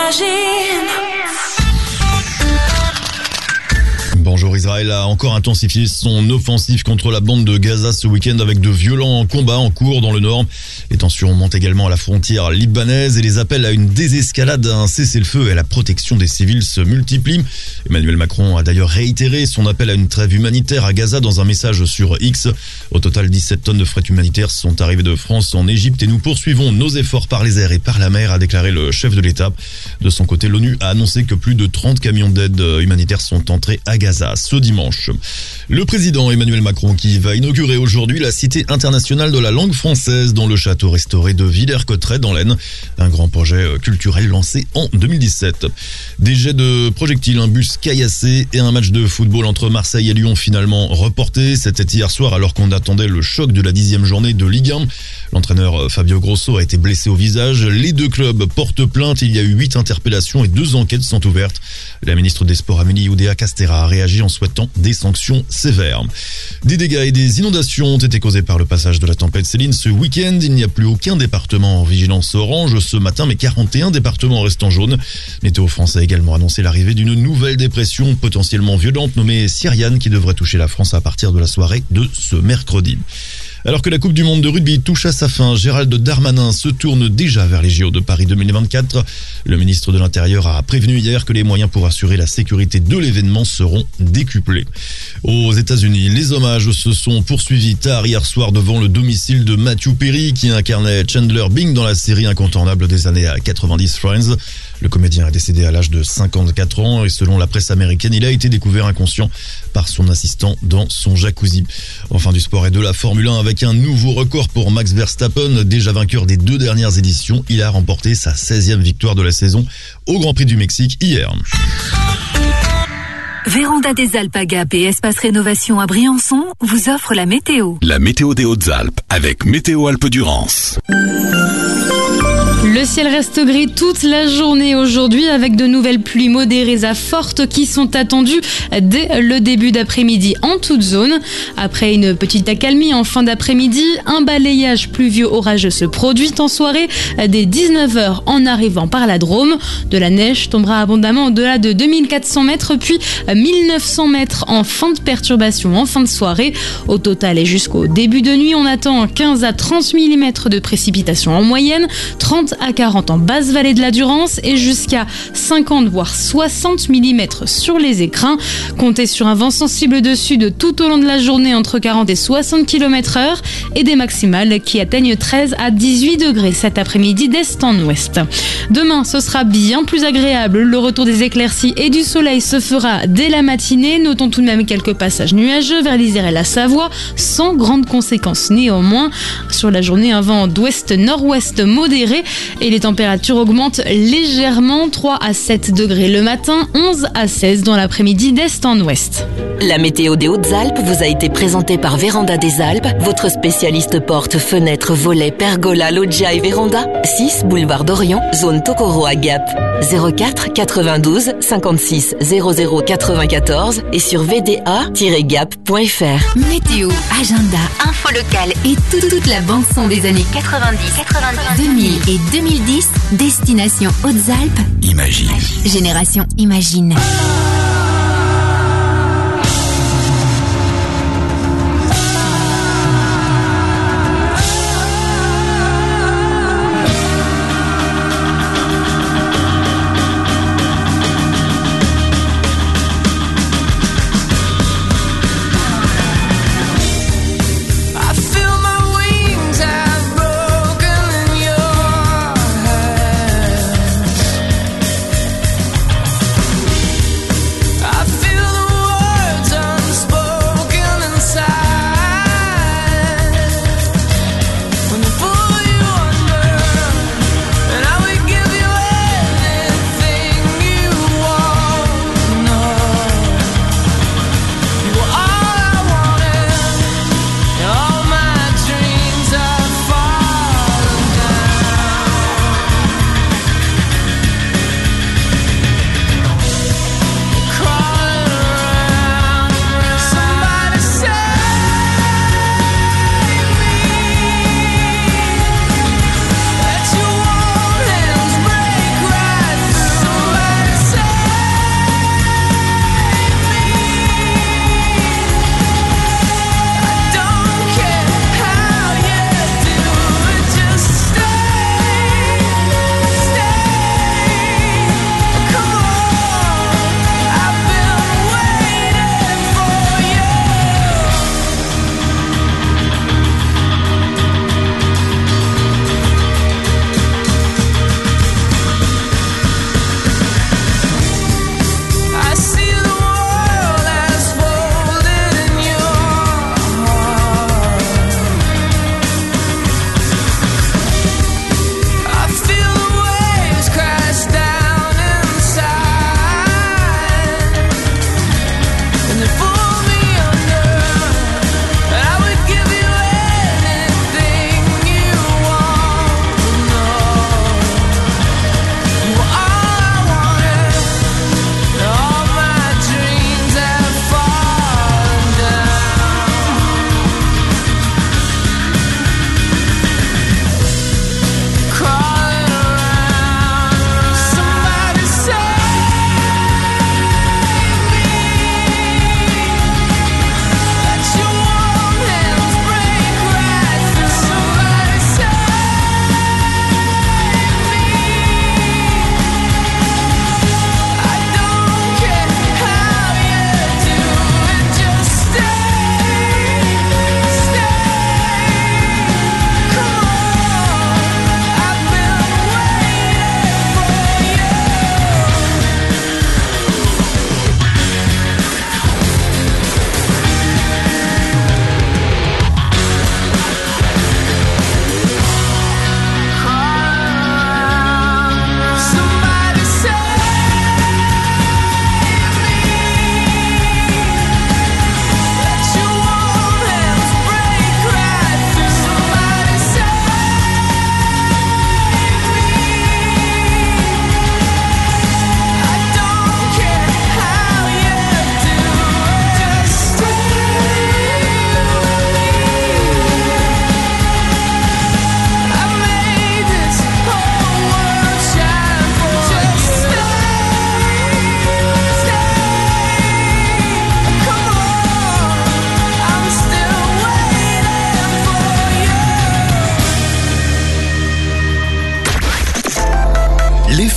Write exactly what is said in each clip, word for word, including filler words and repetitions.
Bonjour. Israël a encore intensifié son offensive contre la bande de Gaza ce week-end avec de violents combats en cours dans le nord. Les tensions montent également à la frontière libanaise et les appels à une désescalade, à un cessez-le-feu et à la protection des civils se multiplient. Emmanuel Macron a d'ailleurs réitéré son appel à une trêve humanitaire à Gaza dans un message sur X. Au total, dix-sept tonnes de fret humanitaires sont arrivées de France en Égypte et nous poursuivons nos efforts par les airs et par la mer, a déclaré le chef de l'État. De son côté, l'ONU a annoncé que plus de trente camions d'aide humanitaire sont entrés à Gaza ce dimanche. Le président Emmanuel Macron qui va inaugurer aujourd'hui la Cité internationale de la langue française dans le château restauré de Villers-Cotterêts dans l'Aisne. Un grand projet culturel lancé en deux mille dix-sept. Des jets de projectiles, un bus caillassé et un match de football entre Marseille et Lyon finalement reporté. C'était hier soir alors qu'on attendait le choc de la dixième journée de Ligue un. L'entraîneur Fabio Grosso a été blessé au visage. Les deux clubs portent plainte. Il y a eu huit interpellations et deux enquêtes sont ouvertes. La ministre des Sports Amélie Oudéa-Castéra a réagi en souhaitant des sanctions sévères. Des dégâts et des inondations ont été causés par le passage de la tempête Céline ce week-end. Il n'y a plus aucun département en vigilance orange ce matin, mais quarante et un départements restent en jaune. Météo France a également annoncé l'arrivée d'une nouvelle dépression potentiellement violente nommée Cyriane qui devrait toucher la France à partir de la soirée de ce mercredi. Alors que la Coupe du Monde de rugby touche à sa fin, Gérald Darmanin se tourne déjà vers les J O de Paris deux mille vingt-quatre. Le ministre de l'Intérieur a prévenu hier que les moyens pour assurer la sécurité de l'événement seront décuplés. Aux États-Unis, les hommages se sont poursuivis tard hier soir devant le domicile de Matthew Perry qui incarnait Chandler Bing dans la série incontournable des années quatre-vingt-dix Friends. Le comédien est décédé à l'âge de cinquante-quatre ans et selon la presse américaine, il a été découvert inconscient par son assistant dans son jacuzzi. Enfin du sport et de la Formule un avec un nouveau record pour Max Verstappen, déjà vainqueur des deux dernières éditions. Il a remporté sa seizième victoire de la saison au Grand Prix du Mexique hier. Véranda des Alpes à Gap et Espace Rénovation à Briançon vous offrent la météo. La météo des Hautes-Alpes avec Météo Alpes-Durance. Le ciel reste gris toute la journée aujourd'hui avec de nouvelles pluies modérées à fortes qui sont attendues dès le début d'après-midi en toute zone. Après une petite accalmie en fin d'après-midi, un balayage pluvieux orageux se produit en soirée dès dix-neuf heures en arrivant par la Drôme. De la neige tombera abondamment au-delà de deux mille quatre cents mètres puis mille neuf cents mètres en fin de perturbation en fin de soirée. Au total et jusqu'au début de nuit, on attend quinze à trente millimètres de précipitations en moyenne, trente à quarante en basse vallée de la Durance et jusqu'à cinquante voire soixante millimètres sur les écrins. Comptez sur un vent sensible de sud tout au long de la journée entre quarante et soixante kilomètres heure et des maximales qui atteignent treize à dix-huit degrés cet après-midi d'est en ouest. Demain, ce sera bien plus agréable. Le retour des éclaircies et du soleil se fera dès la matinée. Notons tout de même quelques passages nuageux vers l'Isère et la Savoie sans grandes conséquences néanmoins. Sur la journée, un vent d'ouest-nord-ouest modéré et les températures augmentent légèrement, trois à sept degrés le matin, onze à seize dans l'après-midi d'est en ouest. La météo des Hautes-Alpes vous a été présentée par Véranda des Alpes, votre spécialiste porte, fenêtres, volets, pergola, loggia et véranda. six boulevard d'Orion, zone Tokoro à Gap. zéro quatre quatre-vingt-douze cinquante-six zéro zéro quatre-vingt-quatorze et sur v d a tiret gap point f r. Météo, agenda, info locale et tout, toute la bande son des années quatre-vingt-dix, quatre-vingt-dix, deux mille et deux mille dix. Destination Hautes-Alpes. Imagine. Génération Imagine.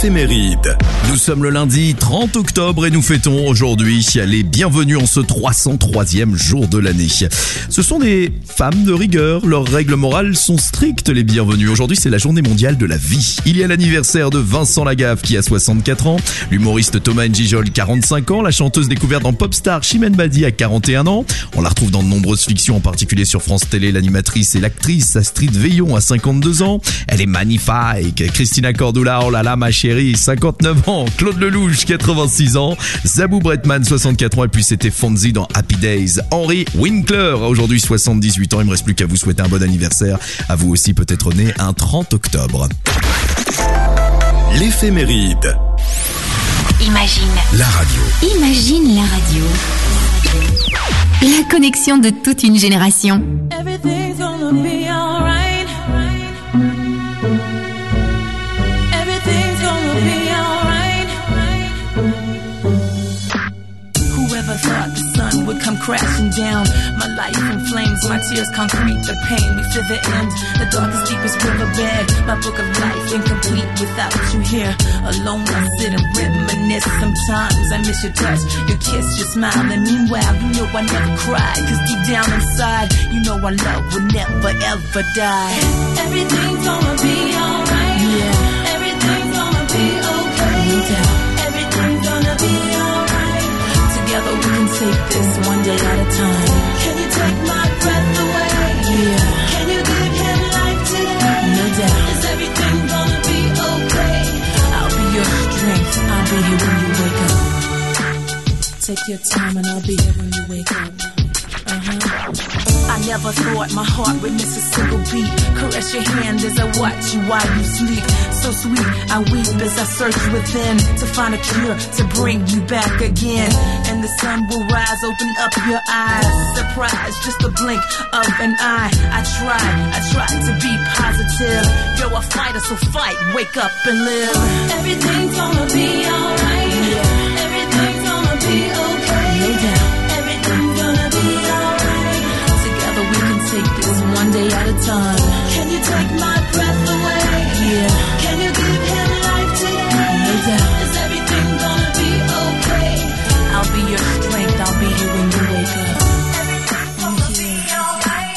L'éphéméride. Nous sommes le lundi trente octobre et nous fêtons aujourd'hui les bienvenus en ce trois cent troisième jour de l'année. Ce sont des femmes de rigueur, leurs règles morales sont strictes les bienvenus. Aujourd'hui c'est la journée mondiale de la vie. Il y a l'anniversaire de Vincent Lagaffe qui a soixante-quatre ans, l'humoriste Thomas N'Gijol quarante-cinq ans, la chanteuse découverte dans Popstar Chimène Badi a quarante et un ans. On la retrouve dans de nombreuses fictions, en particulier sur France Télé, l'animatrice et l'actrice Astrid Veillon a cinquante-deux ans. Elle est magnifique. Christina Cordula, oh là là ma chérie, cinquante-neuf ans. Claude Lelouch, quatre-vingt-six ans. Zabou Bretman, soixante-quatre ans. Et puis c'était Fonzie dans Happy Days. Henry Winkler a aujourd'hui soixante-dix-huit ans. Il me reste plus qu'à vous souhaiter un bon anniversaire. À vous aussi peut-être né un trente octobre. L'éphéméride. Imagine. La radio. Imagine la radio. La connexion de toute une génération. Everything's gonna be alright. Everything's gonna be alright. Whoever thought the sun would come crashing down? My life in flames, my tears concrete the pain. We feel the end, the darkest, deepest riverbed. My book of life incomplete without you here. Alone I sit and reminisce. Sometimes I miss your touch, your kiss, your smile. And meanwhile, you know I never cry. Cause deep down inside, you know our love will never ever die. Everything's gonna be alright. Yeah. Everything's gonna be okay. No doubt. Everything's gonna be alright. Together we can take this one day at a time. Can you take my breath away? Yeah. Can you give him life today? No doubt. Is everything gonna be okay? I'll be your strength. I'll be here when you wake up. Take your time and I'll be here when you wake up. Uh-huh. I never thought my heart would miss a single beat. Caress your hand as I watch you while you sleep. So sweet, I weep as I search within to find a cure to bring you back again. And the sun will rise, open up your eyes. Surprise, just a blink of an eye. I tried, I tried to be positive. You're a fighter, so fight, wake up and live. Everything's gonna be alright. Yeah. Everything's gonna be okay. No doubt. Everything's gonna be alright. Together we can take this one day at a time. Can you take my breath away? Yeah. Can you give him life today? No doubt. Is everything gonna be okay? I'll be your strength. I'll be here when you wake up. Everything's gonna be alright.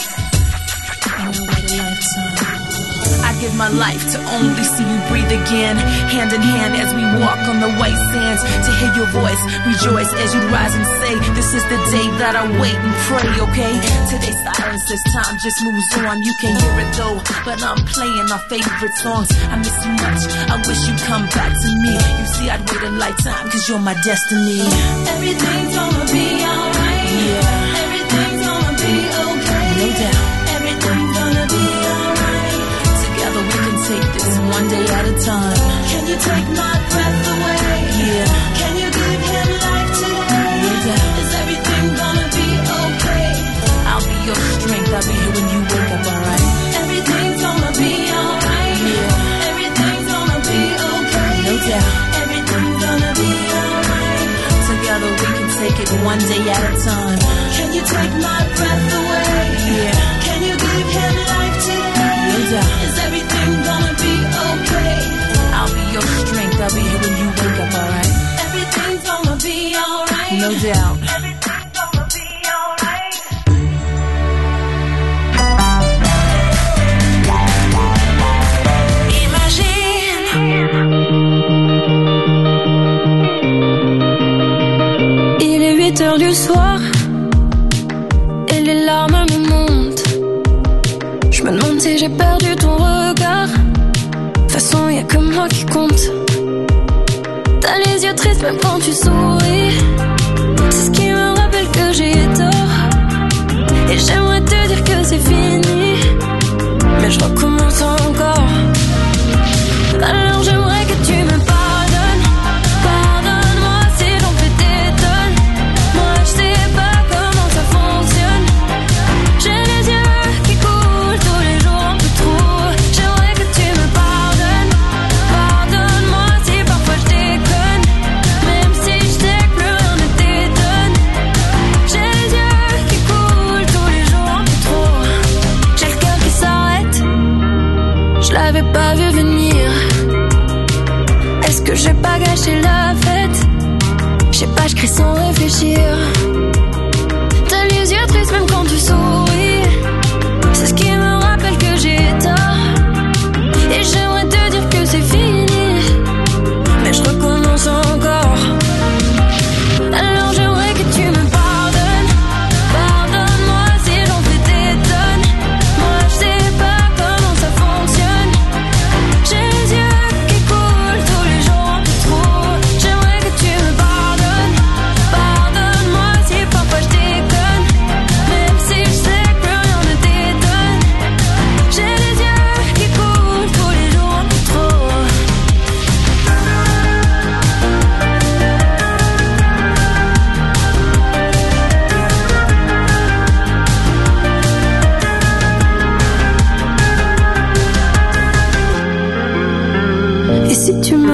In a way to lifetime. I give my life to only see you breathe again. Hand in hand as we walk on the white sands. To hear your voice, rejoice as you rise and say, this is the day that I wait and pray, okay? Today's silence, this time just moves on. You can hear it though, but I'm playing our favorite songs. I miss you much, I wish you'd come back to me. You see, I'd wait a lifetime, cause you're my destiny. Everything's gonna be alright. Yeah. Everything's gonna be okay. No doubt. Everything's gonna be alright. Together we can take this one day at a time. Can you take my breath away? Yeah. Can you give him life today? No doubt. Is everything gonna be okay? I'll be your strength. I'll be here when you wake up, alright? Everything's gonna be alright. Yeah. Everything's gonna be okay. No doubt. Everything's gonna be alright. Together we can take it one day at a time. Can you take my breath away? Yeah. Can you give him life today? No doubt. Is everything gonna be okay? I'll be your strength. I'll be here when you wake up, alright? Everything's gonna be alright. No doubt. Everything's gonna be alright. Il est huit heures du soir et les larmes me montent. Je me demande si j'ai perdu ton regard. De toute façon, y'a que moi qui compte. T'as les yeux tristes même quand tu souris. C'est ce qui me rappelle que j'ai tort. Et j'aimerais te dire que c'est fini, mais je recommence encore. Alors j'aimerais que tu me pardonnes. Pardonne-moi si j'en fais t'étonne. Moi je sais pas comment ça fonctionne. J'ai les yeux qui coulent tous les jours un peu trop. J'aimerais que tu me pardonnes. Pardonne-moi si parfois je déconne. Même si je sais que plus rien ne t'étonne. J'ai les yeux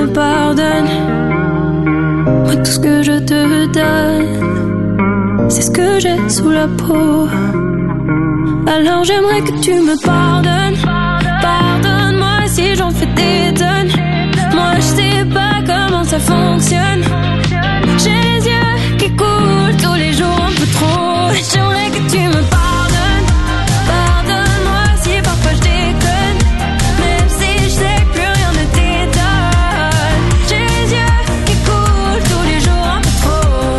me pardonnes. Moi tout ce que je te donne, c'est ce que j'ai sous la peau. Alors j'aimerais que tu me pardonnes. Pardonne-moi si j'en fais des tonnes. Moi je sais pas comment ça fonctionne. J'ai les yeux qui coulent tous les jours un peu trop. J'aimerais que tu me pardonnes. Pardonne-moi si parfois je déconne, même si je sais que plus rien ne t'étonne. J'ai les yeux qui coulent tous les jours un peu trop.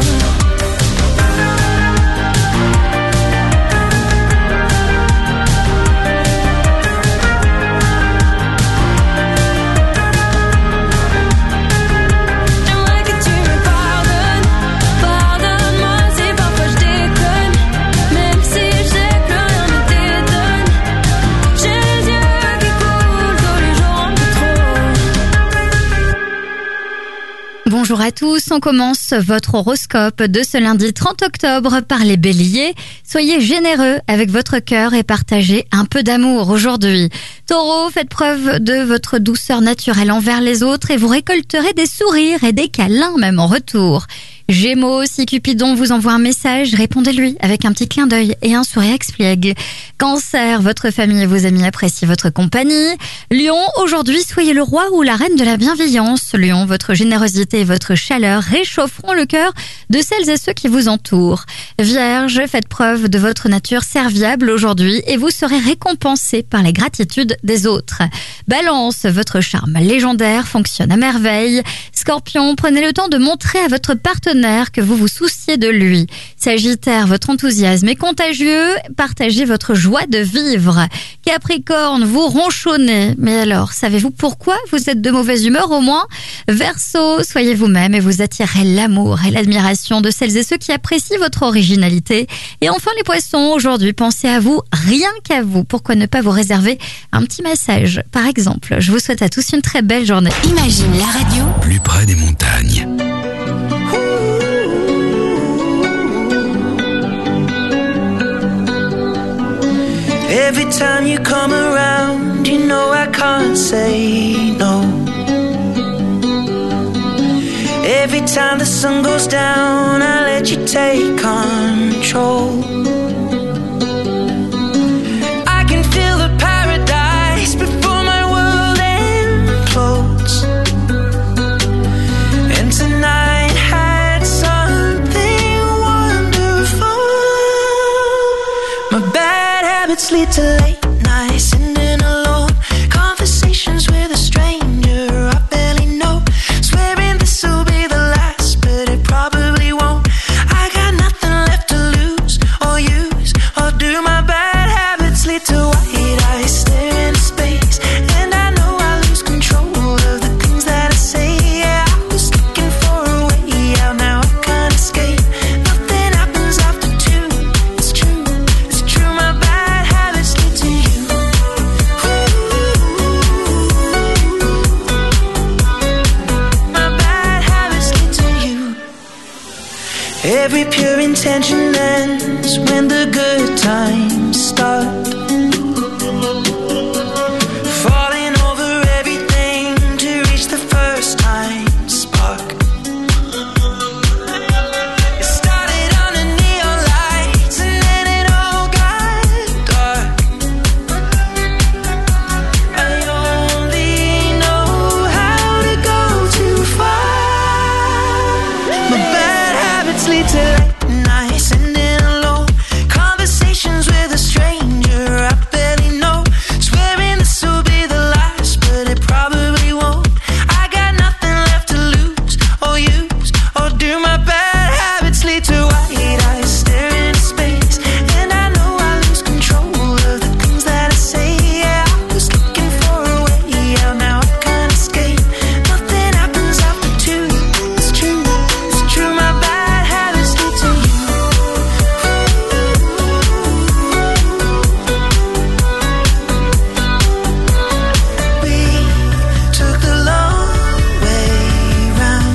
J'aimerais que tu me pardonnes. Pardonne-moi si parfois je déconne, même si je sais que plus rien ne t'étonne. J'ai les yeux qui coulent tous les jours un peu trop. Bonjour à tous, on commence votre horoscope de ce lundi trente octobre par les béliers. Soyez généreux avec votre cœur et partagez un peu d'amour aujourd'hui. Taureau, faites preuve de votre douceur naturelle envers les autres et vous récolterez des sourires et des câlins même en retour. Gémeaux, si Cupidon vous envoie un message, répondez-lui avec un petit clin d'œil et un sourire expiègle. Cancer, votre famille et vos amis apprécient votre compagnie. Lion, aujourd'hui, soyez le roi ou la reine de la bienveillance. Lion, votre générosité et votre chaleur réchaufferont le cœur de celles et ceux qui vous entourent. Vierge, faites preuve de votre nature serviable aujourd'hui et vous serez récompensé par la gratitude des autres. Balance, votre charme légendaire fonctionne à merveille. Scorpion, prenez le temps de montrer à votre partenaire que vous vous souciez de lui. Sagittaire, votre enthousiasme est contagieux, partagez votre joie de vivre. Capricorne, vous ronchonnez, mais alors, savez-vous pourquoi vous êtes de mauvaise humeur au moins? Verseau, soyez vous-même et vous attirez l'amour et l'admiration de celles et ceux qui apprécient votre originalité. Et enfin les poissons, aujourd'hui pensez à vous, rien qu'à vous. Pourquoi ne pas vous réserver un petit massage, par exemple? Je vous souhaite à tous une très belle journée. Imagine la radio Plus près des montagnes. Every time you come around, you know I can't say no. Every time the sun goes down, I let you take control. I can feel the paradise before my world implodes. And tonight had something wonderful. My bad habits lead to late nights, sitting alone, conversations with a stranger I barely know, swearing this will be the last, but it probably won't. I got nothing left to lose or use or do. My bad habits lead to white eyes stare into space, and I know I lose control of the things that I say. Yeah, I was looking for a way out, now I can't escape. Nothing happens after two, it's true, it's true. My bad habits lead to you. My bad habits lead to you. Every pure intention ends when the good times start. Falling over everything to reach the first time spark. It started under neon lights and then it all got dark. I only know how to go too far. My bad habits lead to late nights, sitting alone, conversations with a stranger I barely know, swearing this will be the last, but it probably won't. I got nothing left to lose or use or do. My bad habits lead to white eyes staring into space, and I know I lose control of the things that I say. Yeah, I was looking for a way out, now I can't escape. Nothing happens after two, it's true, it's true. My bad habits lead to you. We took the long way round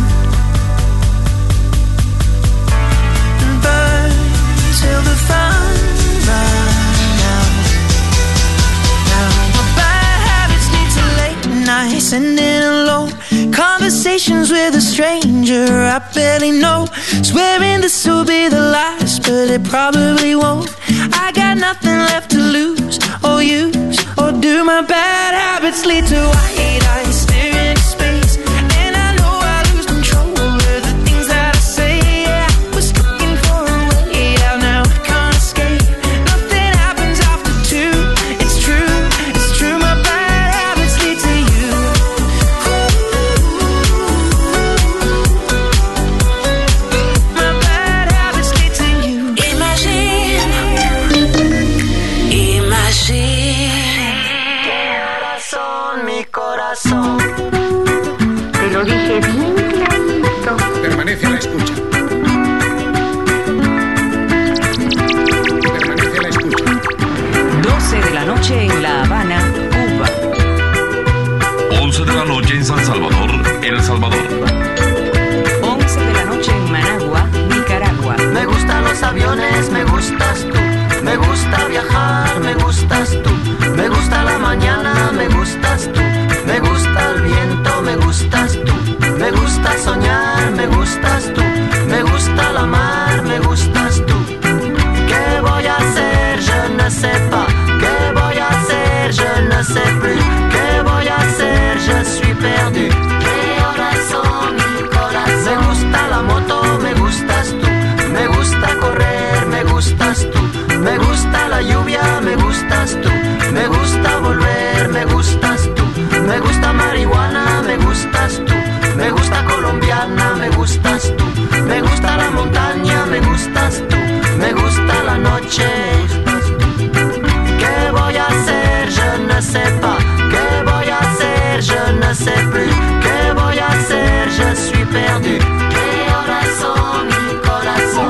and burned till the fun ran out. Now my bad habits lead to late nights, sitting alone, conversations conversations with a stranger I barely know. Swearing this will be the last, but it probably won't. I got nothing left to lose or use, or do my bad habits lead to white eyes staring into space? And I know I lose control of the things that I say. Yeah, I was looking for a way out, now I can't escape. Nothing happens after two, it's true, it's true. My bad habits lead to you. My bad habits lead to you. Imagine, imagine. Corazón, mi corazón. Te lo dije bien clarito. Permanece a la escucha. Permanece a la escucha. doce de la noche en La Habana, Cuba. once de la noche en San Salvador, El Salvador. once de la noche en Managua, Nicaragua. Me gustan los aviones, me gustas tú. Me gusta viajar, me gustas tú. Me gusta la mañana, me gustas tú. Me gusta el viento, me gustas tú. Me gusta soñar, me gustas tú. Me gusta la mar, me gustas tú. ¿Qué voy a hacer? Je ne sais pas. ¿Qué voy a hacer? Je ne sais plus. ¿Qué voy a hacer? Je suis perdu. ¿Qué horas son, mi corazón? Me gusta la moto, me gustas tú. Me gusta correr, me gustas tú. Me gusta la lluvia, me gustas tú. Me gusta volver, me gustas tú. Me gusta marihuana, me gustas tú. Me gusta colombiana, me gustas tú. Me gusta la montaña, me gustas tú. Me gusta la noche. ¿Qué voy a hacer? Je ne sais pas. ¿Qué voy a hacer? Je ne sais plus. ¿Qué voy a hacer? Je suis perdu. ¿Qué horas son, mi corazón?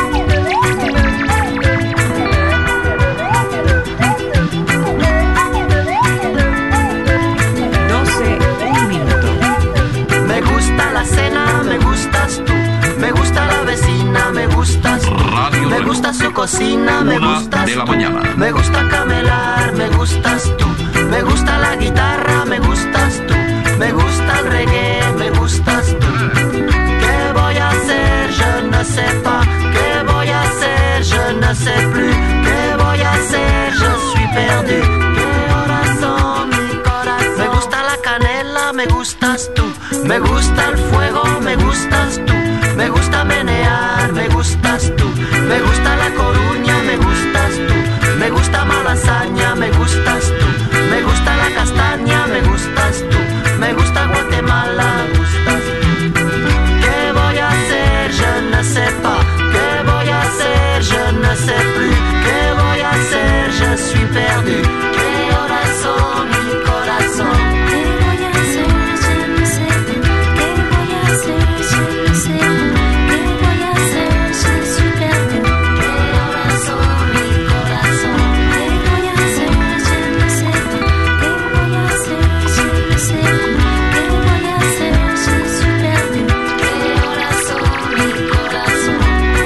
doce, un minuto. Me gusta la cena, me gustas tú. Me gusta la vecina, me gustas tú. Radio Me Reloj. gusta su cocina, me Una gustas de la tú. mañana. Me gusta camelar, me gustas tú. Me gusta la guitarra, me gustas tú. Me gusta el reggae, me gustas tú. ¿Qué voy a hacer? Je ne sais pas. ¿Qué voy a hacer? Je ne sais plus. ¿Qué voy a hacer? Je suis perdu. ¿Qué horas son, mi corazón? Me gusta la canela, me gustas tú. Me gusta el fuego, me gustas tú. Me gusta menear, me gustas tú. Me gusta la Coruña, me gustas tú. Me gusta Malasaña, me gustas tú. Me gusta la castaña, me gustas tú. Me gusta Guatemala, me gustas tú. ¿Qué voy a hacer? Je ne sais pas. ¿Qué voy a hacer? Je ne sais plus. ¿Qué voy a hacer? Je suis perdu. ¿Qué horas son, mi corazón? ¿Qué voy a hacer? Je ne sais pas. ¿Qué voy a hacer? Je ne sais pas. ¿Qué voy a hacer? Je suis perdu. ¿Qué horas son, mi corazón? ¿Qué voy a hacer? Je ne sais pas. ¿Qué voy a hacer? Je ne sais pas. ¿Qué voy a hacer? Je suis perdu. ¿Qué horas son, mi corazón?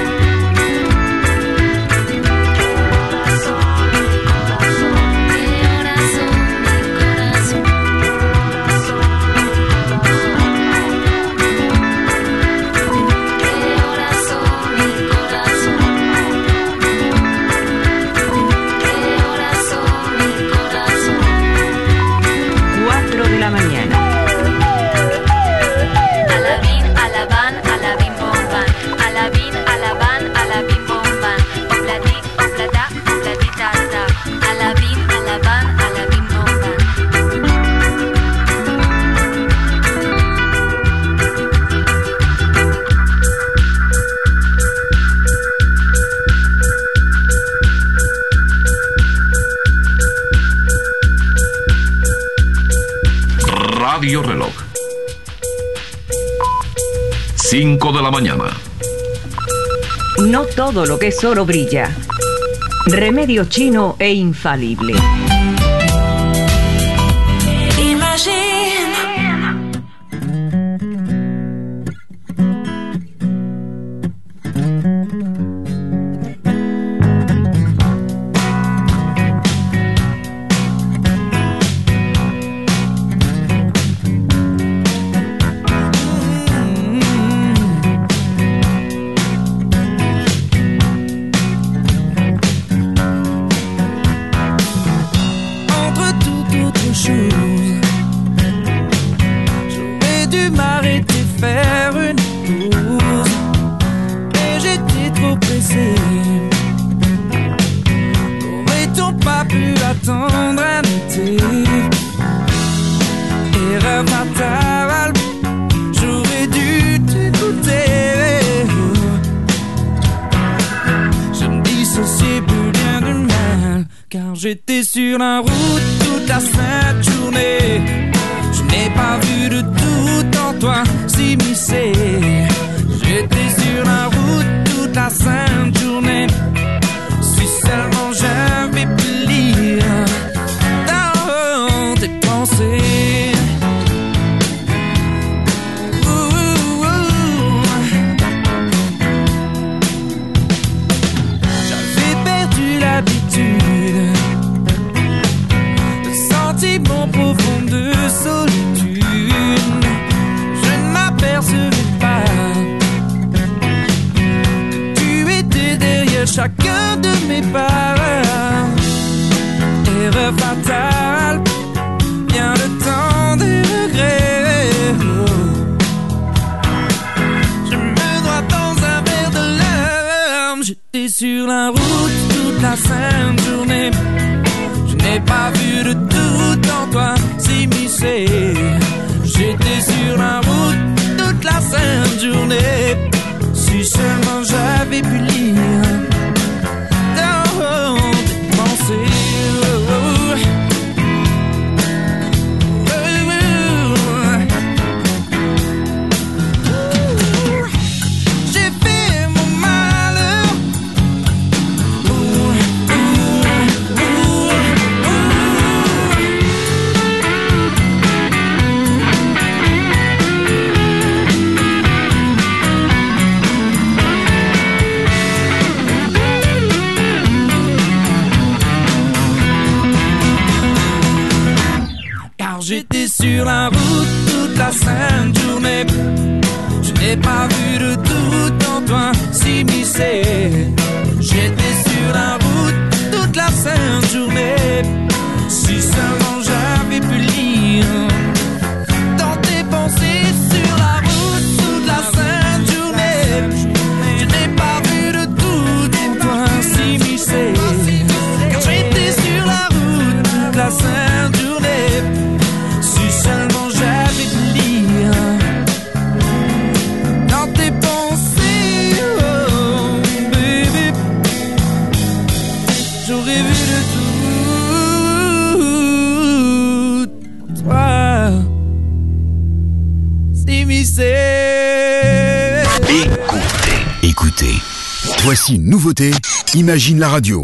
Radio Reloj. cinco de la mañana. No todo lo que es oro brilla. Remedio chino e infalible. tendre amitié. Erreur fatale, j'aurais dû t'écouter. Je me dissociais plus bien du mal, car j'étais sur la route toute la sainte journée. Je n'ai pas vu de doute en toi s'immiscer. J'étais sur la route toute la sainte journée. Si seulement j'avais pu lire dans tes pensées. Ouh, ouh. J'avais perdu l'habitude de sentiments profonds de solitude. Je ne m'apercevais pas que tu étais derrière chacun de mes pas. Erreur fatale, bien le temps des regrets. Je me dois dans un verre de larmes. J'étais sur la route toute la sainte journée. Je n'ai pas vu de doute en toi s'immiscer. J'étais sur la route toute la sainte journée. Si seulement j'avais pu lire dans tes pensées. J'ai fait mon malheur. J'étais sur la route toute la sainte journée. Je n'ai pas vu de doute en toi s'immiscer. J'étais sur la route toute la sainte journée. Si seulement j'avais pu lire dans tes pensées. Sur la route toute la sainte journée. Je n'ai pas vu de doute en toi s'immiscer. Car j'étais sur la route toute la sainte journée. Seulement j'avais pu lire dans tes pensées, oh baby. J'aurais vu de tout toi s'immiscer. Écoutez, écoutez. Voici une nouveauté. Imagine la radio.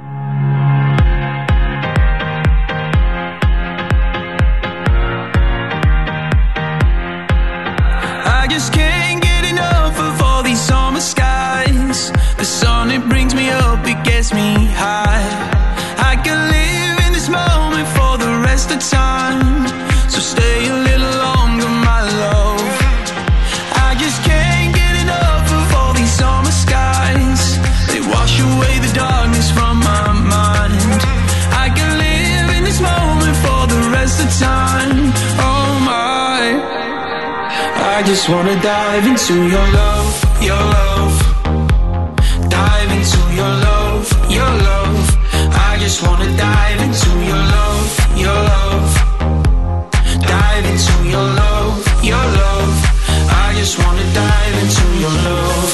I just can't get enough of all these summer skies. The sun, it brings me up, it gets me high. I can live in this moment for the rest of time. So stay a little longer, my love. I just can't get enough of all these summer skies. They wash away the darkness from my mind. I can live in this moment for the rest of time. Oh my, I just wanna dive into your love, your love. Dive into your love, your love. I just wanna dive into your love, your love. Dive into your love, your love. I just wanna dive into your love.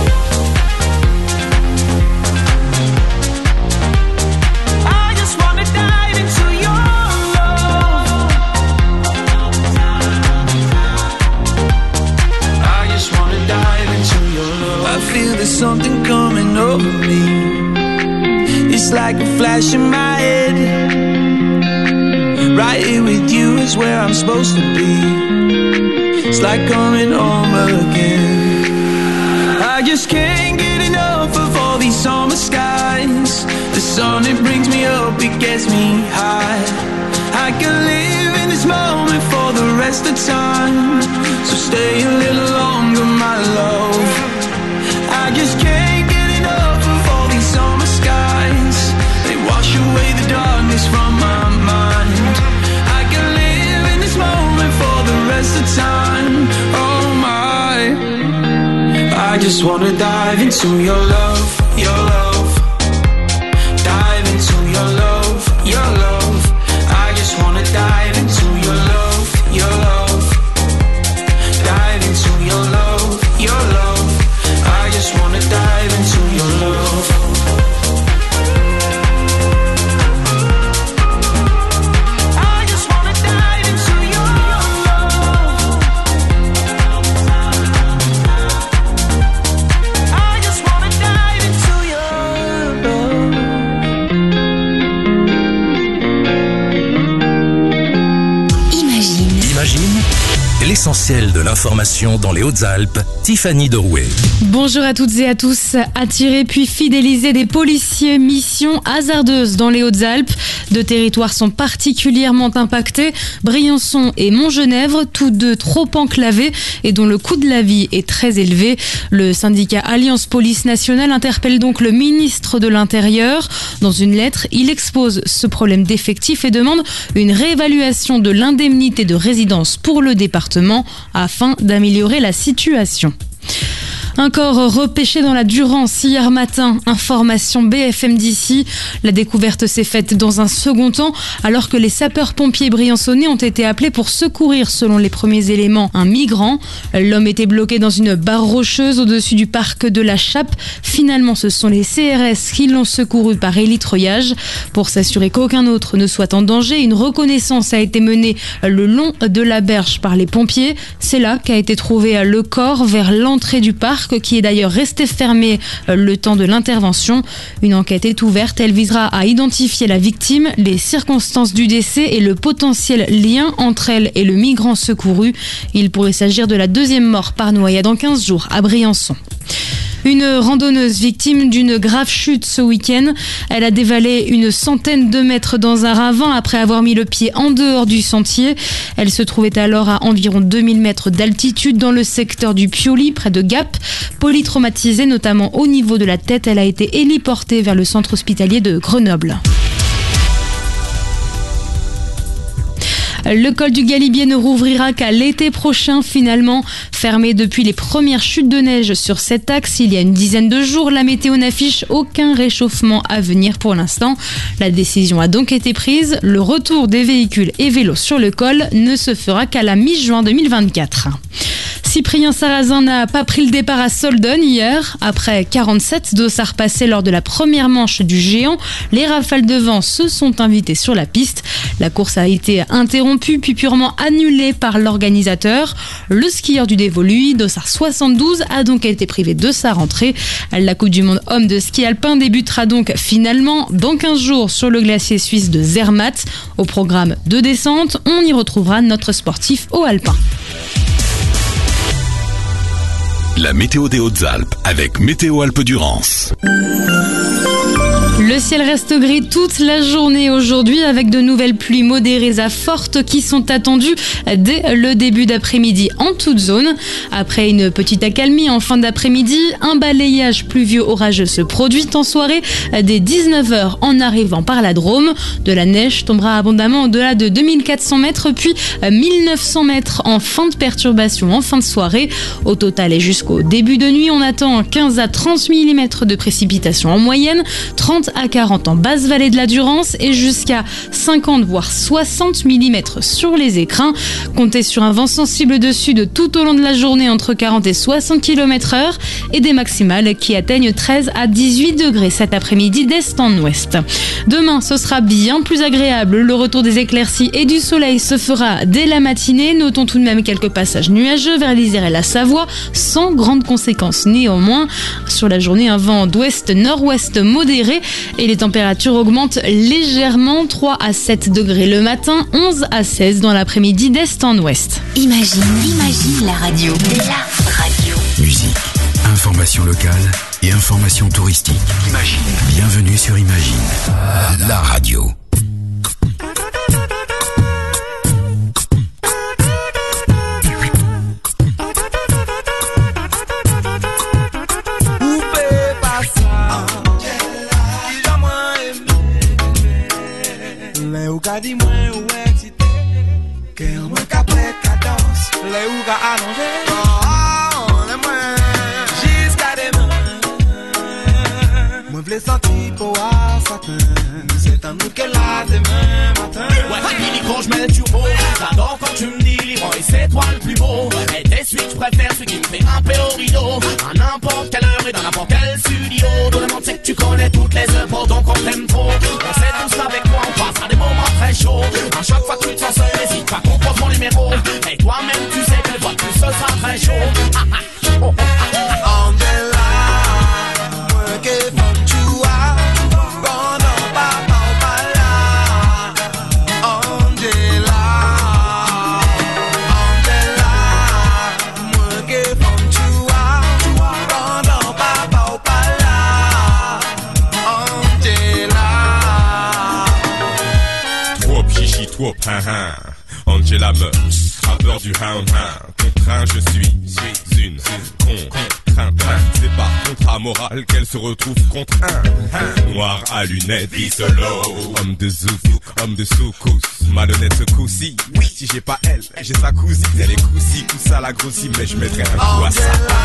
I just wanna dive into your love. I just wanna dive into your love. I feel there's something coming over me. It's like a flash in my head. Right here with you is where I'm supposed to be. It's like coming home again. I just can't get enough of all these summer skies. The sun, it brings me up, it gets me high. I can live in this moment for the rest of time. So stay a little longer, my love. I just can't get enough of all these summer skies. They wash away the darkness from my mind. I can live in this moment for the rest of time. Oh my, I just wanna dive into your love, your love. Dive into your love, your L'essentiel de l'information dans les Hautes-Alpes, Tiffany Derouet. Bonjour à toutes et à tous. Attirer puis fidéliser des policiers, mission hasardeuse dans les Hautes-Alpes. Deux territoires sont particulièrement impactés, Briançon et Montgenèvre, tous deux trop enclavés et dont le coût de la vie est très élevé. Le syndicat Alliance Police Nationale interpelle donc le ministre de l'Intérieur. Dans une lettre, il expose ce problème d'effectifs et demande une réévaluation de l'indemnité de résidence pour le département afin d'améliorer la situation. Un corps repêché dans la Durance hier matin, information B F M d'ici. La découverte s'est faite dans un second temps alors que les sapeurs-pompiers briançonnais ont été appelés pour secourir, selon les premiers éléments, un migrant. L'homme était bloqué dans une barre rocheuse au-dessus du parc de la Chape. Finalement, ce sont les C R S qui l'ont secouru par hélitreuillage. Pour s'assurer qu'aucun autre ne soit en danger, une reconnaissance a été menée le long de la berge par les pompiers. C'est là qu'a été trouvé le corps vers l'entrée du parc, qui est d'ailleurs resté fermé le temps de l'intervention. Une enquête est ouverte, elle visera à identifier la victime, les circonstances du décès et le potentiel lien entre elle et le migrant secouru. Il pourrait s'agir de la deuxième mort par noyade en quinze jours à Briançon. Une randonneuse victime d'une grave chute ce week-end. Elle a dévalé une centaine de mètres dans un ravin après avoir mis le pied en dehors du sentier. Elle se trouvait alors à environ deux mille mètres d'altitude dans le secteur du Pioli, près de Gap. Polytraumatisée, notamment au niveau de la tête, elle a été héliportée vers le centre hospitalier de Grenoble. Le col du Galibier ne rouvrira qu'à l'été prochain finalement. Fermé depuis les premières chutes de neige sur cet axe il y a une dizaine de jours, la météo n'affiche aucun réchauffement à venir pour l'instant. La décision a donc été prise. Le retour des véhicules et vélos sur le col ne se fera qu'à la mi-juin deux mille vingt-quatre. Cyprien Sarrazin n'a pas pris le départ à Soldon hier. Après quarante-sept dossards passés lors de la première manche du géant, les rafales de vent se sont invitées sur la piste. La course a été interrompue puis purement annulée par l'organisateur. Le skieur du Dévolu, lui, dossard soixante-douze, a donc été privé de sa rentrée. La Coupe du Monde homme de ski alpin débutera donc finalement dans quinze jours sur le glacier suisse de Zermatt. Au programme de descente, on y retrouvera notre sportif haut alpin. La météo des Hautes-Alpes avec Météo Alpes-Durance. Le ciel reste gris toute la journée aujourd'hui avec de nouvelles pluies modérées à fortes qui sont attendues dès le début d'après-midi en toute zone. Après une petite accalmie en fin d'après-midi, un balayage pluvieux orageux se produit en soirée dès dix-neuf heures en arrivant par la Drôme. De la neige tombera abondamment au-delà de deux mille quatre cents mètres puis mille neuf cents mètres en fin de perturbation en fin de soirée. Au total et jusqu'au début de nuit, on attend quinze à trente millimètres de précipitations en moyenne, trente à quarante en basse vallée de la Durance et jusqu'à cinquante voire soixante millimètres sur les écrins. Comptez sur un vent sensible de sud tout au long de la journée entre quarante et soixante kilomètres heure et des maximales qui atteignent treize à dix-huit degrés cet après-midi d'est en ouest. Demain, ce sera bien plus agréable. Le retour des éclaircies et du soleil se fera dès la matinée. Notons tout de même quelques passages nuageux vers l'Isère et la Savoie sans grandes conséquences néanmoins. Sur la journée, un vent d'ouest-nord-ouest modéré et les températures augmentent légèrement, trois à sept degrés le matin, onze à seize dans l'après-midi d'est en ouest. Imagine, imagine la radio. La radio. Musique, information locale et information touristique. Imagine. Bienvenue sur Imagine, la radio. Di mwen ou excité, que mwen ka prête ka danse, le ou ka allongé, oh, le mwen, jusqu'à demain. Mwen vle senti pour a satin, c'est un nous que là demain matin. Ouais, Billy, quand je mets le turbo, j'adore quand tu me dis libre et c'est toi le plus beau. Et tes suites, je préfère celui qui me fait un peu au rideau, à n'importe quelle heure et dans n'importe quel studio. Tout le monde sait que tu connais toutes les œuvres, donc on t'aime trop. On sait tous avec moi, on passera des moments très chauds. À chaque fois que tu te sens seul, n'hésite pas, compose mon numéro. Et toi-même, tu sais que le vote plus ce sera très chaud. Angela, working from Chua, gonna papa pala. Angela, whoop, hein, hein. Angela meurt, rappeur du hound, hein. Contraint, je suis, suis une contrainte. C'est par contrat moral qu'elle se retrouve contre un noir à lunettes, solo. Homme de zouk, homme de soukous, malhonnête ce coup-ci. Oui, si j'ai pas elle, j'ai sa cousine. Elle est coussi, tout ça la grossit, mais je mettrai un coup à ça.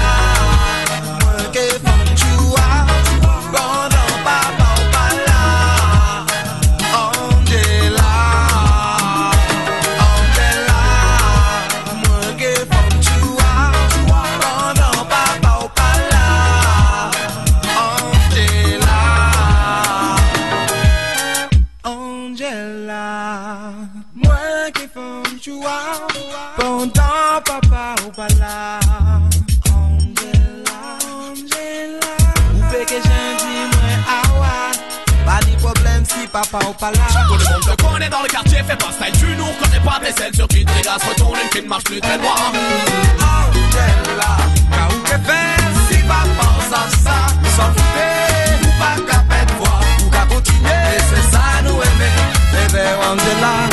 Pendant papa ou pas là, Angela, Angela. Ou fait que j'ai dit moi awa, pas de problème si papa ou pas là. Tout le monde te connaît dans le quartier, fais pas style, tu nous reconnais pas tes selles sur qui te régasse, retourne une qui ne marche plus très droit. Angela, car où que faire si papa sans ça, sans fouter, ou pas qu'à peine voir, ou qu'à continuer, et c'est ça nous aimer, bébé Angela.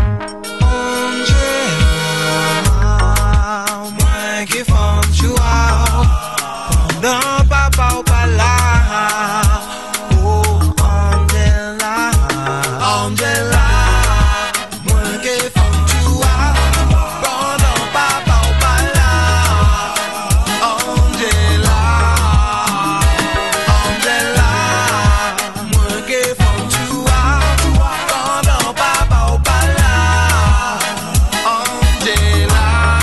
Pendant papa ou pas là, oh Angela, Angela, moi qui font tu vois. Pendant papa ou pas là, Angela, Angela, moi qui font tu vois. Pendant papa ou pas là, Angela.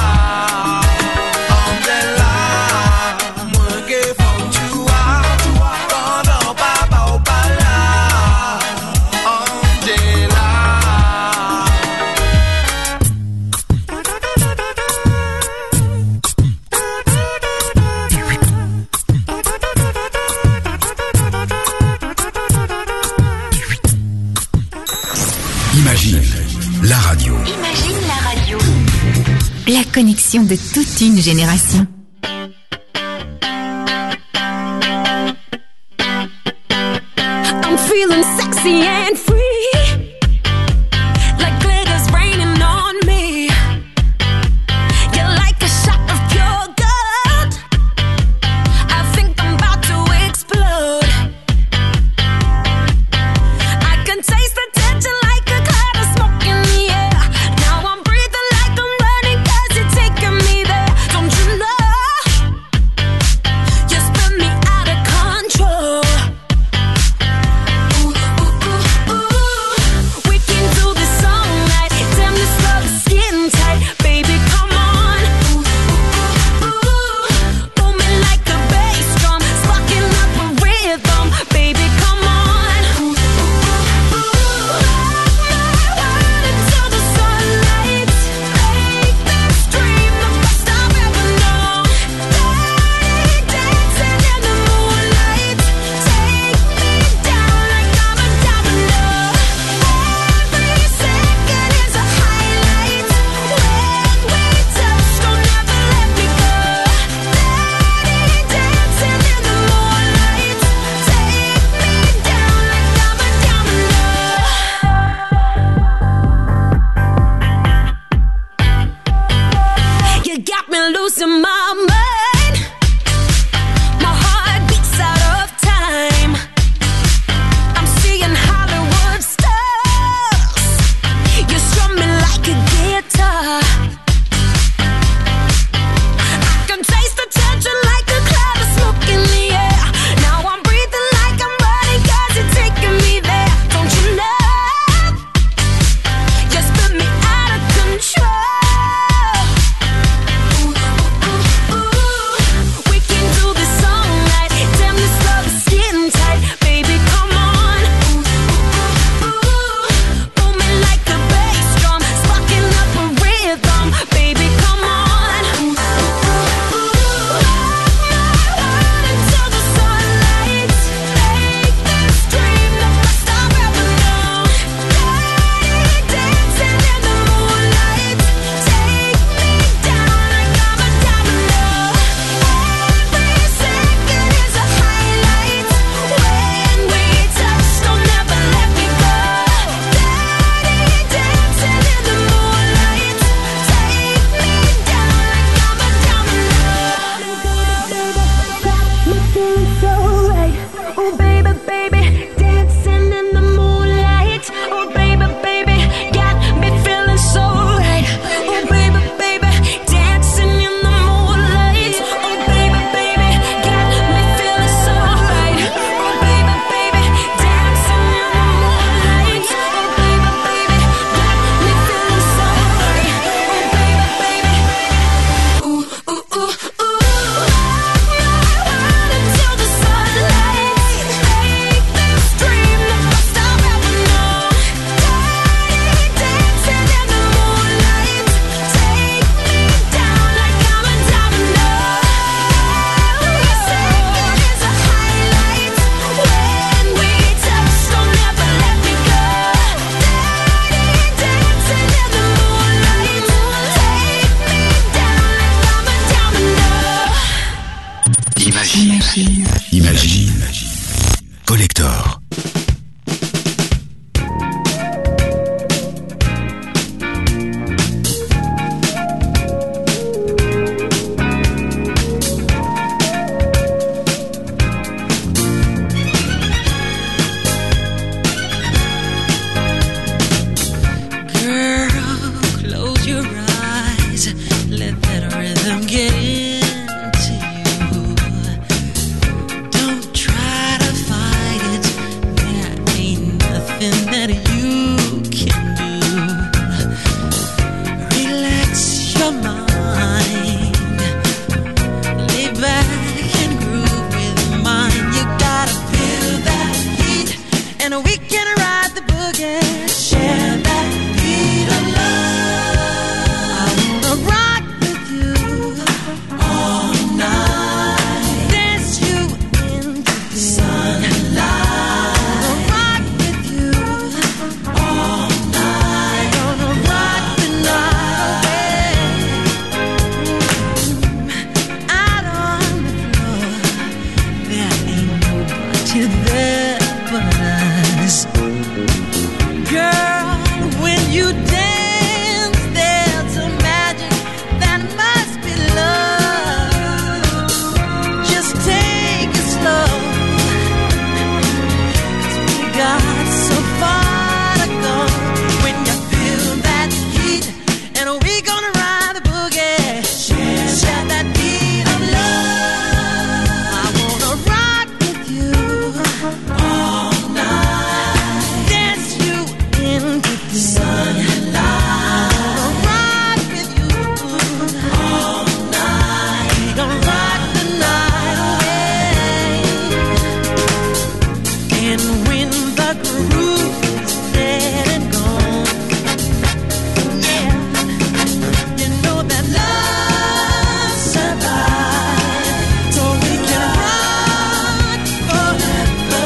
Imagine la radio. Imagine la radio. La connexion de toute une génération. I'm feeling sexy and free, like glitter's raining on me. You're like a shot of pure gold. I think I'm about to explode. I can taste the tension like a cloud of smoke in the air. Now I'm breathing like I'm running 'cause you're taking me there. Don't you know? You spin me out of control. Ooh, ooh, ooh, ooh. you can do. Relax your mind, lay back and groove with mine. You gotta feel that heat, and we can ride the boogie. Share that beat of love. I wanna rock with you all night, dance you into the sunlight. Gonna rock with you all night, gonna rock the night away. Out on the floor, there ain't nobody there but us. Girl, when you dance, there's a magic that must be love. Just take it slow, 'cause we got so far to go. When you feel that heat, and we gonna ride the boogie. Share, share that beat of love. I wanna rock with you all night, dance you into the sunlight. Gonna rock with you all night. We gonna rock the night away. And when the groove is dead and gone, yeah, you know that love survives, so we can rock forever.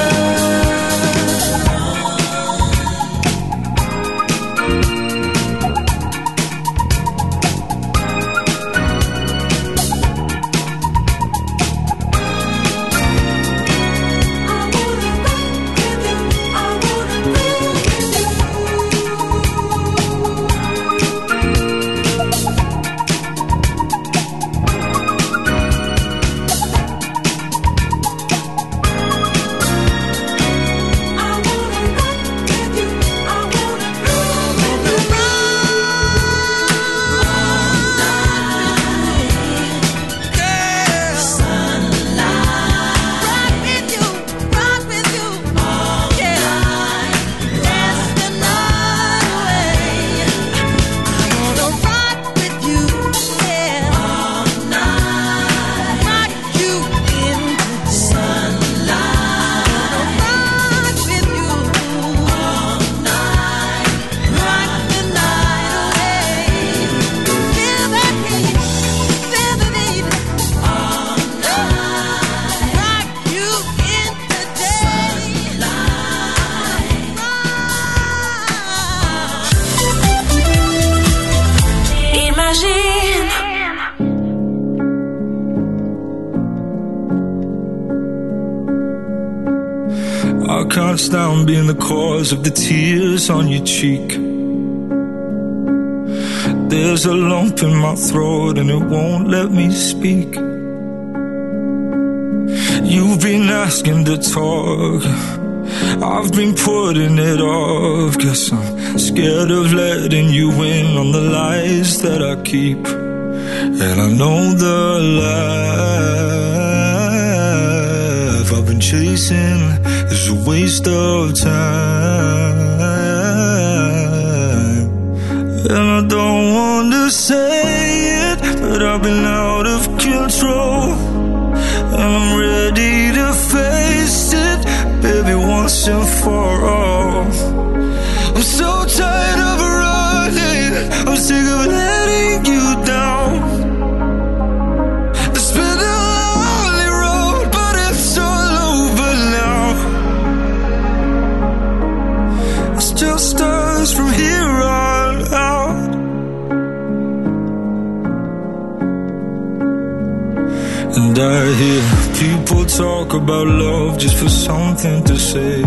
Imagine. I can't stand being the cause of the tears on your cheek. There's a lump in my throat and it won't let me speak. You've been asking to talk, I've been putting it off. Guess I'm scared of letting you in on the lies that I keep. And I know the life I've been chasing is a waste of time. And I don't want to say it, but I've been out of control. And I'm ready to face it, baby, once and for all. I'm so tired of running, I'm sick of letting you down. It's been a lonely road, but it's all over now. It's just us from here on out. And I hear people talk about love just for something to say.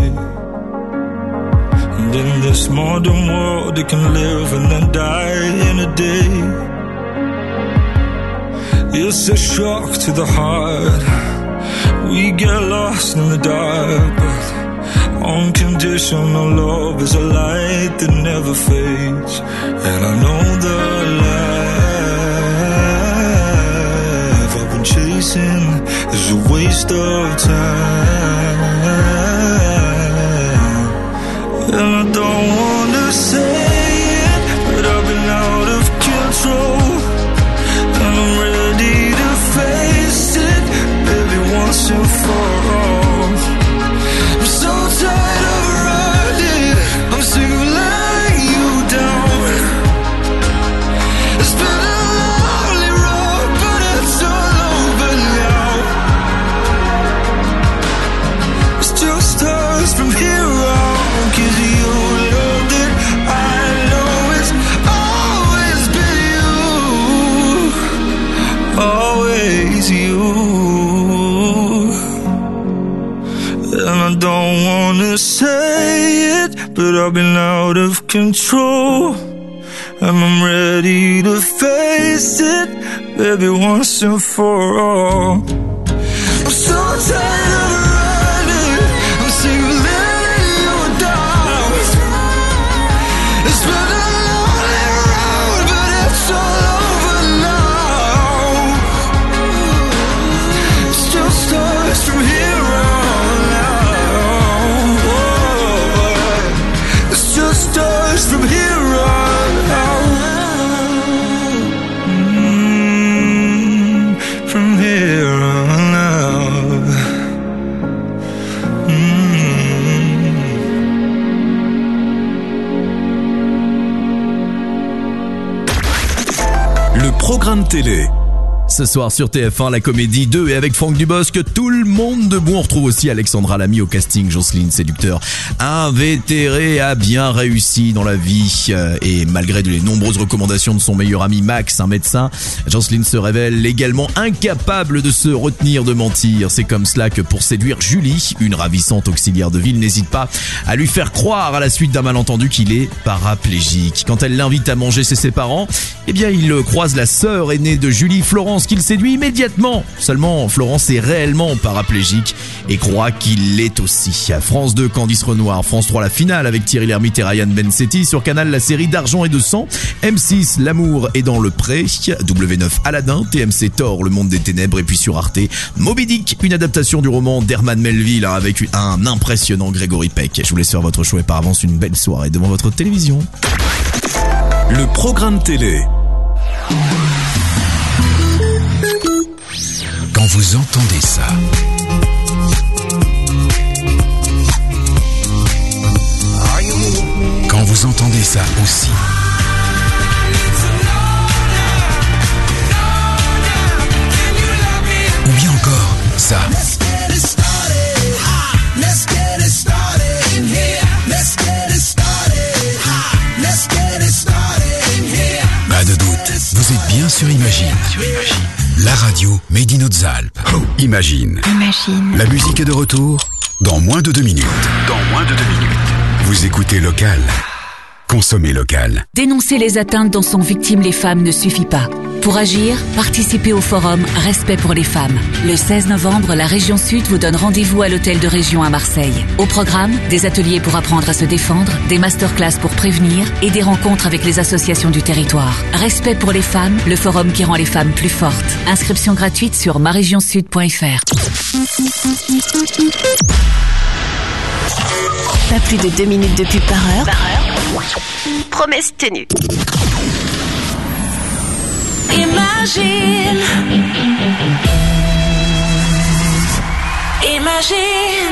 And in this modern world, it can live and then die in a day. It's a shock to the heart. We get lost in the dark, but unconditional love is a light that never fades. And I know the life I've been chasing is a waste of time. And I don't wanna say it, but I've been out of control. And I'm ready to face it, baby, once and for all. I'm so tired of running, I'm sick of letting you down. It's been a lonely road, but it's all over now. It's just us from here on, 'cause you know that I know it's always been you, always you. And I don't wanna say it, but I've been out of control. And I'm ready to face it, baby, once and for all. I'm so tired of running, I'm sick of letting you down. It's been a lonely road, but it's all over now. It's just us from here on out. It's just us from here on out. Mm, from here on out. Le programme télé. Ce soir sur T F un, la comédie deux et avec Franck Dubosc, tout le monde debout. On retrouve aussi Alexandra Lamy au casting, Jocelyne Séducteur. Invétérée, a bien réussi dans la vie et malgré les nombreuses recommandations de son meilleur ami Max, un médecin, Jocelyne se révèle également incapable de se retenir de mentir. C'est comme cela que pour séduire Julie, une ravissante auxiliaire de ville, n'hésite pas à lui faire croire à la suite d'un malentendu qu'il est paraplégique. Quand elle l'invite à manger chez ses parents, eh bien il croise la sœur aînée de Julie, Florence, qu'il séduit immédiatement. Seulement, Florence est réellement paraplégique et croit qu'il l'est aussi. France deux, Candice Renoir. France trois, la finale avec Thierry Lhermitte et Ryan Bensetti. Sur Canal, la série d'Argent et de Sang. M six, L'amour est dans le pré. W neuf, Aladdin. T M C, Thor, le monde des ténèbres. Et puis sur Arte, Moby Dick, une adaptation du roman d'Herman Melville avec un impressionnant Grégory Peck. Je vous laisse faire votre choix et par avance une belle soirée devant votre télévision. Le programme télé. Quand vous entendez ça, quand vous entendez ça aussi, ou bien encore ça, pas de doute, vous êtes bien sur Imagine. La radio Made in Hautes-Alpes. Imagine. Imagine. La musique est de retour dans moins de deux minutes. Dans moins de deux minutes. Vous écoutez local. Consommez local. Dénoncer les atteintes dont sont victimes les femmes ne suffit pas. Pour agir, participez au forum Respect pour les femmes. Le seize novembre, la région Sud vous donne rendez-vous à l'hôtel de région à Marseille. Au programme, des ateliers pour apprendre à se défendre, des masterclass pour prévenir et des rencontres avec les associations du territoire. Respect pour les femmes, le forum qui rend les femmes plus fortes. Inscription gratuite sur ma région sud point f r. Pas plus de deux minutes de pub par heure. Par heure. Promesse tenue. Imagine. Imagine.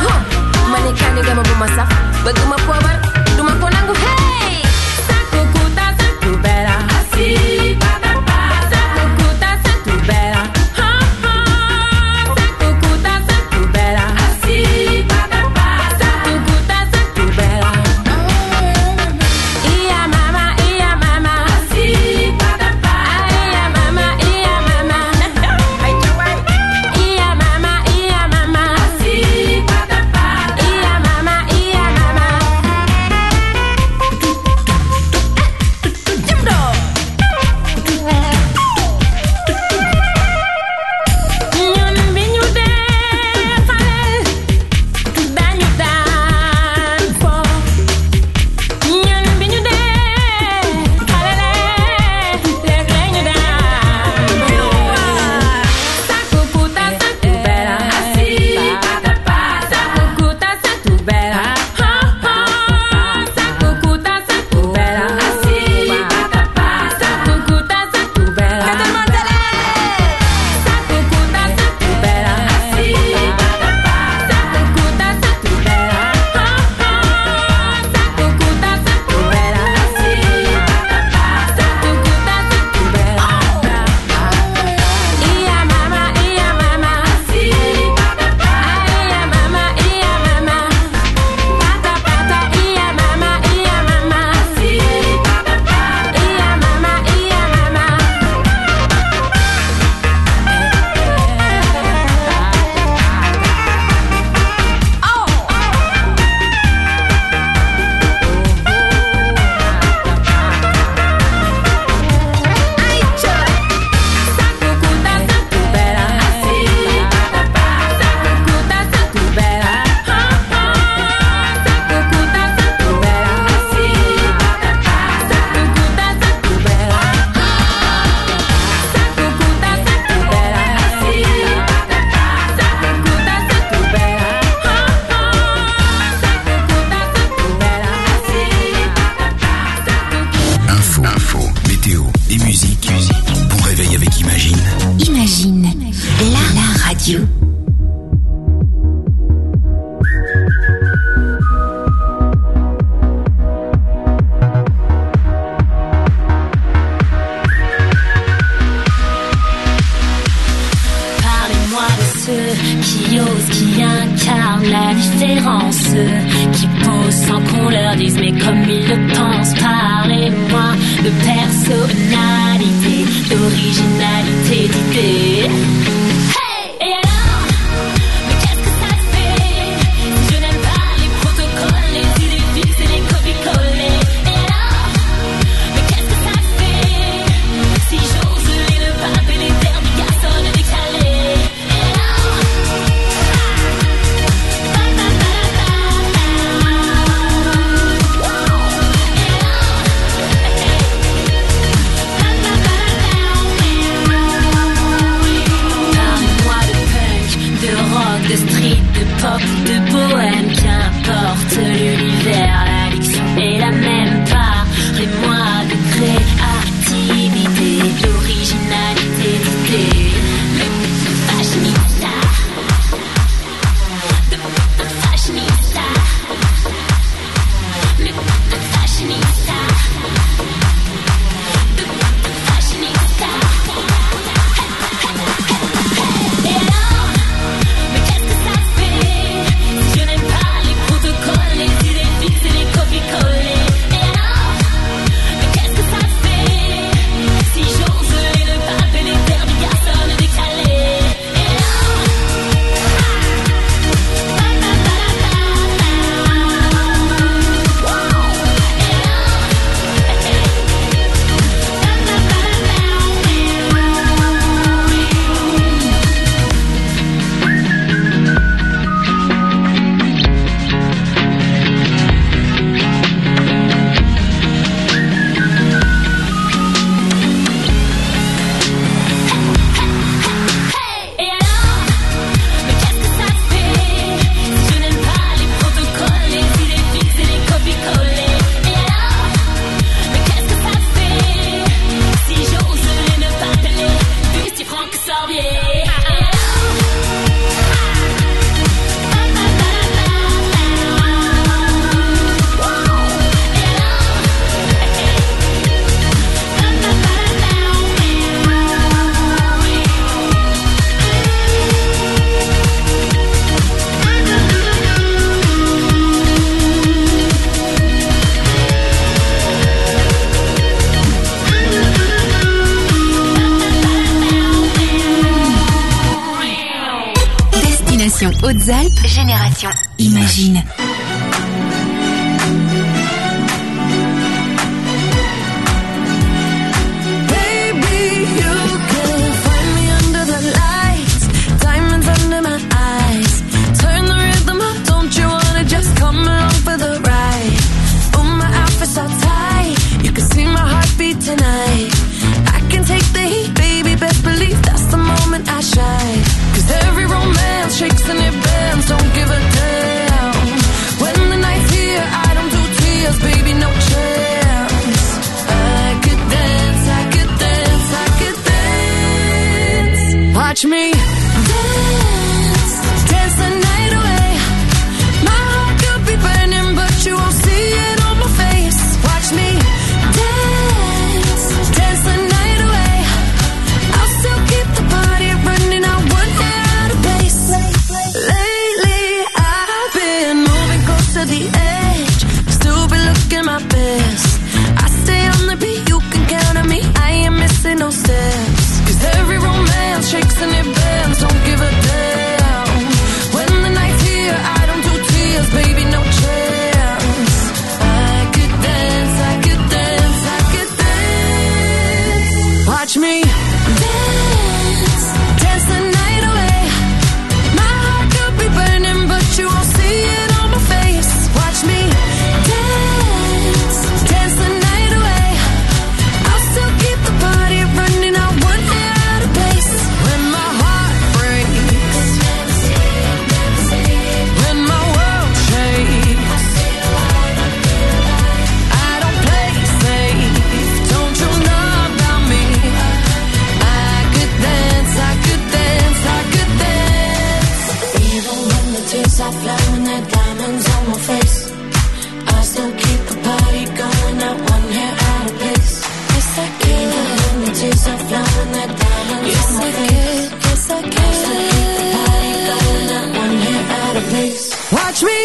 Bëgg ma poobar duma ko nangu hey Sakku Météo et musique. Bon réveil avec Imagine. Imagine, la, la radio. Parlez-moi de ceux qui osent, qui incarnent la différence, qui posent sans qu'on leur dise mais comme ils le pensent. Parlez-moi de personnalité, d'originalité, d'idée. Hey! Et alors, mais qu'est-ce que ça fait si je n'aime pas les protocoles, les idées fixes et les copies-collées? Et alors, mais qu'est-ce que ça fait si j'ose les le pape et les termes des garçons décalés? Et alors, parle-moi de punk, de rock, de street, de pop, de bohème, qu'importe l'univers, l'addiction est la même. Parlez-moi de créativité, d'originalité, d'idée, de fashionista, de, de fashionista, de, de fashionista, de, de fashionista. Et alors, mais qu'est-ce que ça fait si je n'aime pas les protocoles, les idées fixes et les copies-collées? Et alors, mais qu'est-ce que ça fait si j'ose les le pape et les termes des garçons décalés? Et alors, Et alors, mais qu'est-ce que ça fait si je n'aime pas les protocoles, les idées fixes et les copies-collées? Et alors, mais qu'est-ce que ça fait si j'ose les ne pas appeler Busti Franck Sorbier? Et Destination Hautes-Alpes, génération Imagine. Baby, you can find me under the lights, diamonds under my eyes. Turn the rhythm up, don't you wanna just come along for the ride? Oh, my outfit's so tight, you can see my heartbeat tonight. I can take the heat, baby, best believe that's the moment I shine. 'Cause every romance shakes and it bends, don't give a damn. When the night's here, I don't do tears, baby, no chance. I could dance, I could dance, I could dance. Watch me dance, dance the night away. My heart could be burning, but you won't see it on my face. Watch me dance, dance the night away. I'll still keep the party running, I won't get out of pace. Lately, I've been moving close to the edge, still be looking my best. I stay on the beat, you can count on me, I ain't missing no steps. 'Cause every romance shakes and it bends, don't give a damn. When the night's here, I don't do tears, baby, no chance. I could dance, I could dance, I could dance. Watch me dance, dance the night away. My heart could be burning, but you won't see it on my face. Watch me dance, dance the night away. I'll still keep the party running, I won't get out of pace. When my heart breaks, when my world shakes, I don't play safe, don't you know? see yourself flying that diamond. Yes, I can, yes, I can. Keep the party going, not one hair out of place. Watch me